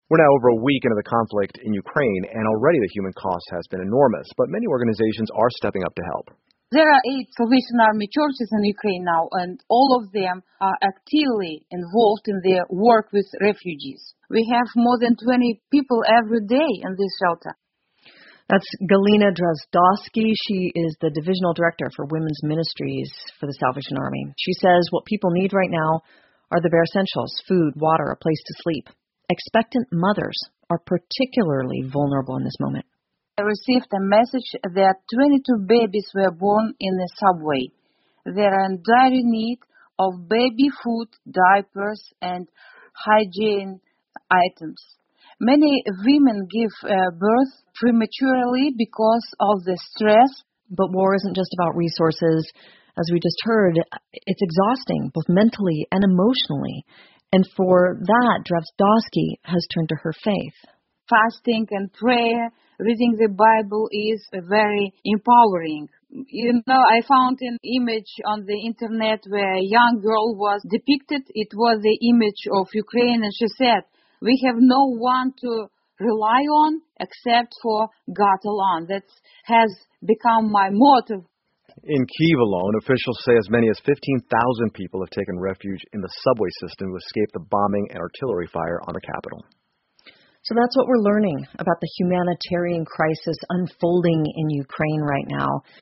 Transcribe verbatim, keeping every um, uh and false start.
We're now over a week into the conflict in Ukraine, and already the human cost has been enormous, but many organizations are stepping up to help. There are eight Salvation Army churches in Ukraine now, and all of them are actively involved in their work with refugees. We have more than twenty people every day in this shelter. That's Galina Drozdowski. She is the Divisional Director for Women's Ministries for the Salvation Army. She says what people need right now are the bare essentials: food, water, a place to sleep. Expectant mothers are particularly vulnerable in this moment. I received a message that twenty-two babies were born in the subway. They are in dire need of baby food, diapers, and hygiene items. Many women give uh, birth prematurely because of the stress. But war isn't just about resources. As we just heard, it's exhausting, both mentally and emotionally. And for that, Drozdowski has turned to her faith. Fasting and prayer, reading the Bible is very empowering. You know, I found an image on the internet where a young girl was depicted. It was the image of Ukraine, and she said, "We have no one to rely on except for God alone." That has become my motto. In Kyiv alone, officials say as many as fifteen thousand people have taken refuge in the subway system to escape the bombing and artillery fire on the capital. So that's what we're learning about the humanitarian crisis unfolding in Ukraine right now.